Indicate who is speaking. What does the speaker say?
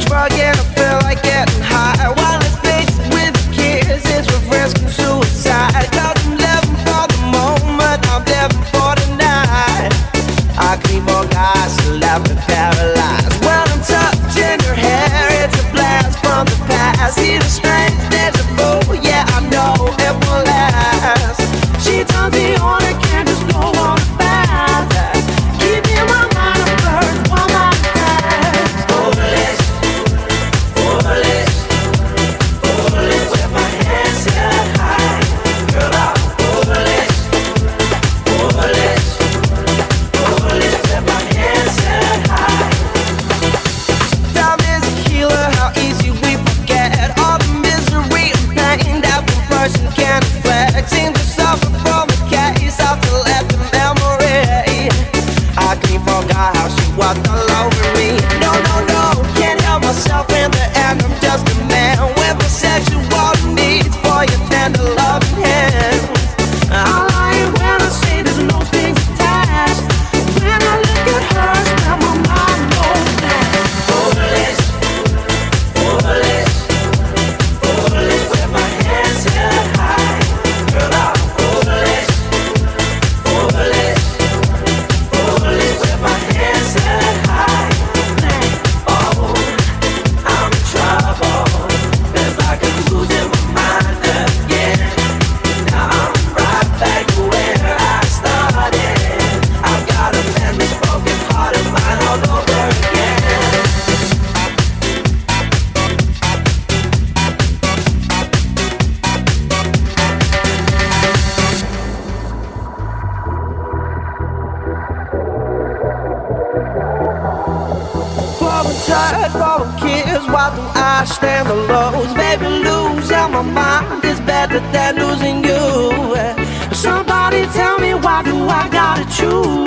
Speaker 1: drug and I feel like getting high. While it's mixed with a kiss, it's with risk and suicide. Cause I'm living for the moment, I'm living for the night. I can even guys who left me paralyzed. When I'm touching her hair, it's a blast from the past. See the strange deja vu, yeah I know it won't last. She turns me on, I can't just go on fast. Keeping my mind on birds while my past. Foolish, foolish, foolish with my hands held high. Girl, I'm foolish, foolish, foolish with my hands held high. Time is a healer, how easy we forget all the misery and pain that one person can't reflect. Seem to suffer from a case after left the memory. I can't forget how she walked all over me. No, no, no, can't help myself in the end. I'm just a man with a sexual needs for your tender loving hands. I lie when I say there's no strings attached. When I look at her, I smell my mind goes back. Foolish, foolish, foolish with my hands held high. Girl, I'm foolish, foolish, foolish with my hands held high. Oh, I'm in trouble. Feels like I'm losing my mind again. Now I'm right back to where I started. I've got to mend this broken heart of mine all over again. Falling tired, falling kids, why do I stand the lows? Baby, losing my mind is better than losing you. Somebody tell me, why do I gotta choose?